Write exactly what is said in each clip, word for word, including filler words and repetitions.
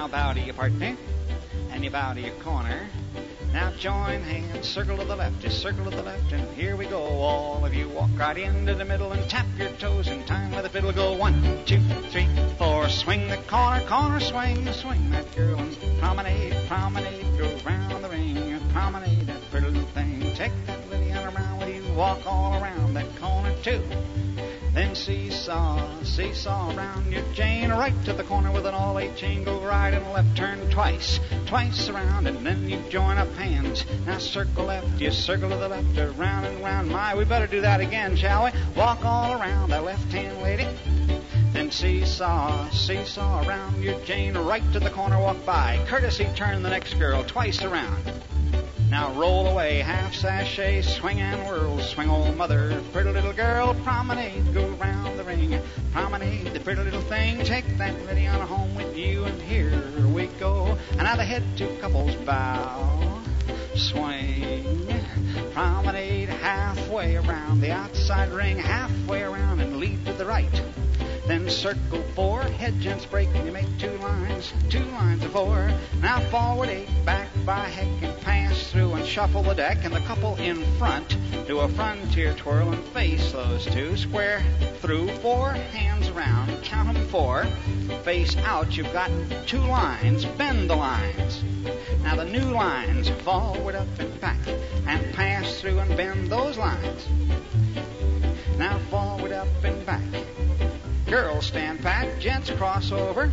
Now bow to your partner, and you bow to your corner. Now join hands, circle to the left, just circle to the left, and here we go. All of you walk right into the middle and tap your toes in time with the fiddle. Go one, two, three, four. Swing the corner, corner, swing, swing that girl and promenade, promenade, go round the ring, promenade that pretty little thing. Take that lady on around with you, walk all around that corner too. Then seesaw, seesaw around your chain, right to the corner with an all-eight chain. Go right and left, turn twice, twice around, and then you join up hands. Now circle left, you circle to the left, around and round. My, we better do that again, shall we? Walk all around that left-hand lady. Then seesaw, seesaw around your chain, right to the corner, walk by. Courtesy turn the next girl, twice around. Now roll away, half sashay, swing and whirl, swing old mother, pretty little girl, promenade, go round the ring, promenade the pretty little thing, take that lady on home with you, and here we go. And now the head two couples bow, swing, promenade halfway around the outside ring, halfway around and lead to the right. Then circle four, head gents break, and you make two lines, two lines of four. Now forward eight, back by heck, and pass through and shuffle the deck. And the couple in front do a frontier twirl and face those two. Square through, four hands around, count them four. Face out, you've got two lines, bend the lines. Now the new lines, forward up and back, and pass through and bend those lines. Now forward up and back. Girls stand pat, gents cross over,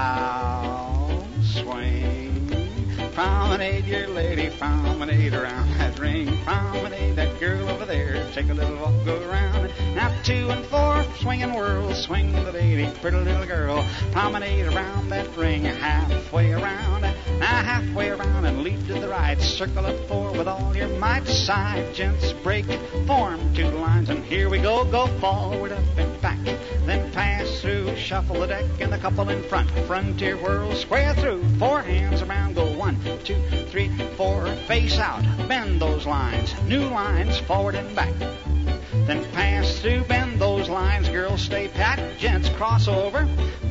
bow, swing, promenade your lady, promenade around that ring, promenade that girl over there, take a little walk, go around. Now two and four, swing and whirl, swing the lady, pretty little girl, promenade around that ring, halfway around. Now halfway around and leap to the right, circle up four with all your might, side gents break, form two lines, and here we go, go forward up and back, then pass through, shuffle the deck, and the couple in front, frontier whirl, square through, four hands around, go one, two, three, four, face out, bend those lines, new lines, forward and back, then pass through, bend those lines, girls stay pat, gents cross over,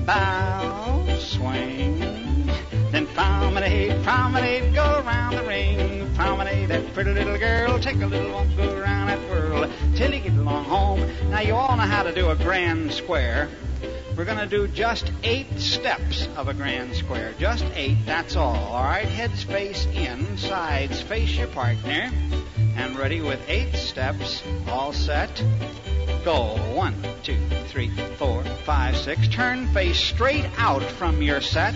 bow, swing, then promenade, promenade, go around the ring, promenade that pretty little girl, take a little walk, go around that whirl, till you get along home. Now you all know how to do a grand square. We're going to do just eight steps of a grand square, just eight, that's all. All right, heads face in, sides face your partner, and ready with eight steps, all set, go. One, two, three, four, five, six. Turn face straight out from your set,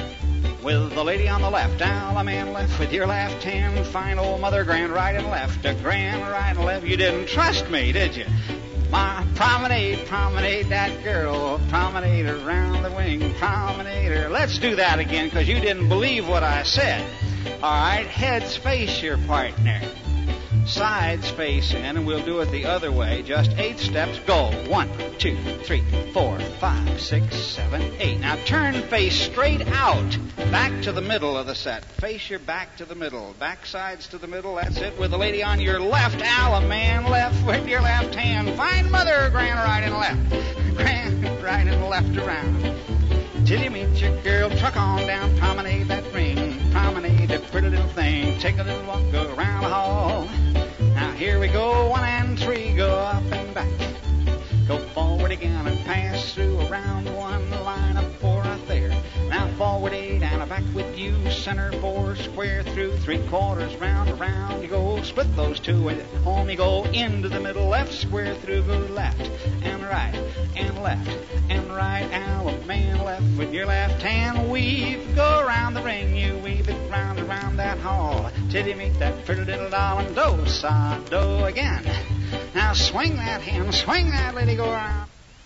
with the lady on the left, down the man left with your left hand, fine old mother, grand right and left, a grand right and left. You didn't trust me, did you? My promenade, promenade that girl, promenade around the wing, promenade her. Let's do that again, because you didn't believe what I said. All right, heads face your partner, sides face in, and we'll do it the other way. Just eight steps. Go. One, two, three, four, five, six, seven, eight. Now turn face straight out, back to the middle of the set. Face your back to the middle, back sides to the middle. That's it. With the lady on your left, Al, a man left with your left hand. Fine mother, grand right and left, grand right and left around. Till you meet your girl, truck on down, promenade that ring, promenade that pretty little thing, take a little walk, go around the hall. Now here we go, one and three, go up and back, go forward again and pass through, around one, line up four out there. Now forward eight and back with you, center four, square through, three quarters, round, around you go, split those two, and home you go, into the middle, left, square through, go left, and right, and left, and right, now a man left with your left hand, weave, go around the ring, you weave it round, around that hall, till you meet that pretty little doll, and do, sa, do again. Now swing that hand, swing that lady, go around.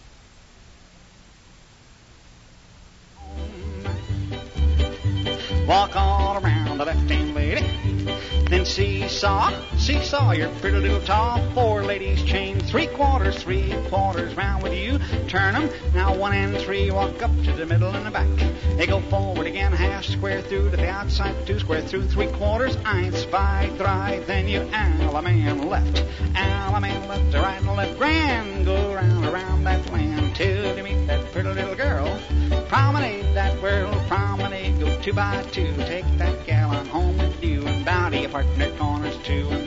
Walk all around the left-hand lady. Then seesaw, seesaw your pretty little tall. Four ladies chain, three quarters, three quarters round with you. Turn them, now one and three, walk up to the middle and the back. They go forward again, half square through to the outside, two square through, three quarters. Eins, zwei, drei, then you all a man left. All a man left, right and left, grand. Go round, around that land till you meet that pretty little girl. Promenade that world, promenade, go two by two. Take that gal on home with you and bow to your partner corners too.